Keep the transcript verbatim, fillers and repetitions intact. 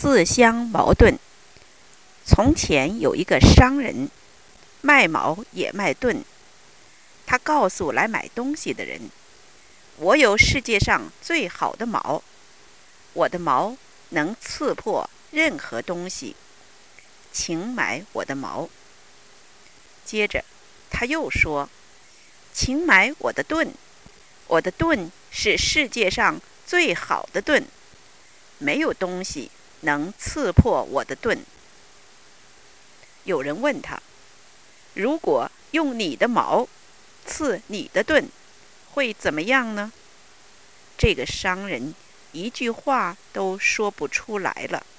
自相矛盾。从前有一个商人，卖矛也卖盾。他告诉来买东西的人：我有世界上最好的矛，我的矛能刺破任何东西，请买我的矛。接着他又说：请买我的盾，我的盾是世界上最好的盾，没有东西能刺破我的盾。有人问他：如果用你的矛刺你的盾，会怎么样呢？这个商人一句话都说不出来了。